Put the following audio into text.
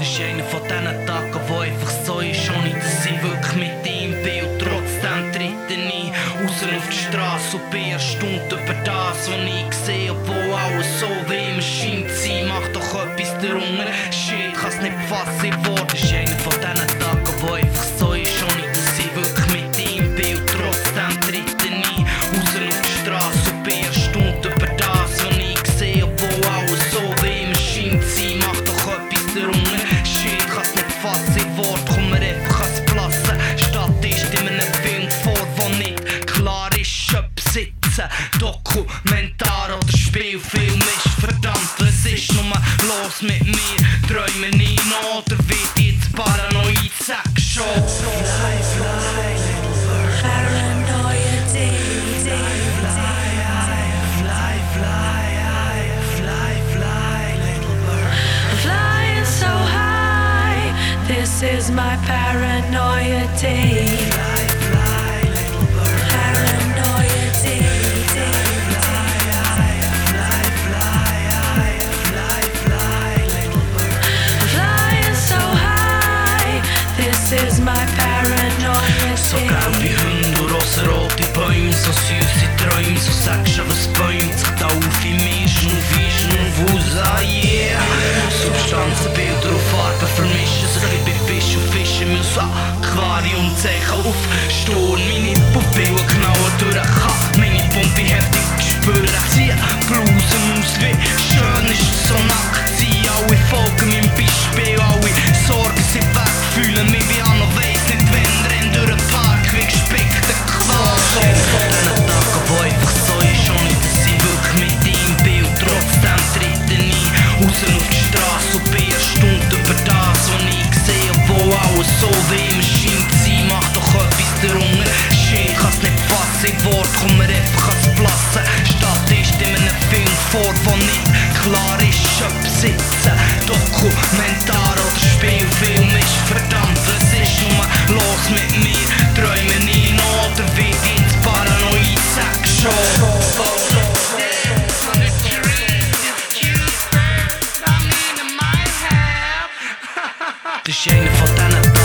Das ist einer von diesen Tagen, wo einfach so ist, ohne dass ich wirklich mit ihm bin. Und trotzdem tritt er nie raus auf die Straße und bin erstaunt über das, was ich sehe. Obwohl alles so wie ihm scheint zu sein, macht doch etwas darunter. Shit, kann's nicht fassen in Worten. Das ist einer von diesen Tagen, wo einfach so ist, ohne dass ich wirklich mit ihm bin. Und trotzdem tritt er nie raus auf die Straße und bin erstaunt über das, was ich sehe. Obwohl alles so wie ihm scheint zu sein, macht doch etwas darunter. Shit, kann's nicht fassen in Worten, komm mir einfach ans Plassen. Statt ist in einem Film vor, wo nicht klar ist, ob sitzen, Dokumentar oder Spielfilm ist. Verdammt, was ist nur los mit mir? Träume nie noch oder wird jetzt paranoid? Sag schon. Fly, fly, little bird. Paranoia day, day, fly, fly, fly, fly, fly, little bird. Flying so high, this is my paranoia day. Fly, fly, little bird. Paranoia day, day, fly, fly, fly, fly, little bird. Flying so high, this is my paranoia So day. gelbe Hunde und rosarote Bäume, so süße Träume, so sagst du, was bäumt sich da auf in mir, Schnuff, yeah. Substanzen, Bilder und Farben vermischen sich, ich bin Fisch und Fische muss Aquarium zeichen auf Sturm, meine Pupillen knallen durch den Kamm, meine Pumpe heftig spüren, zieh Blusen aus, wie schön ist es so nackt sein, alle folgen meinem Beispiel, alle Sorgen sind weg, fühlen mich wie an und weiss nicht, wenn renn durch den Park wie gespickter Qual. Von diesen Tagen, wo einfach so ist, ohne dass ich wirklich mit ihm bin und trotzdem tritt er nie raus auf die Straße und bin erstaunt über das, was ich sehe, obwohl alles so wie ihm scheint zu sein, macht doch etwas darunter. Shit, kann's nicht fassen in Worten, komm mir einfach ans Plassen. Statt ist in einem Film vor, wo nicht klar ist, ob sitzen, Dokumentar oder Spielfilm ist. Verdammt, was ist nur los mit mir? Träume nie noch oder wird jetzt paranoid? Sag schon. Das ist einer von diesen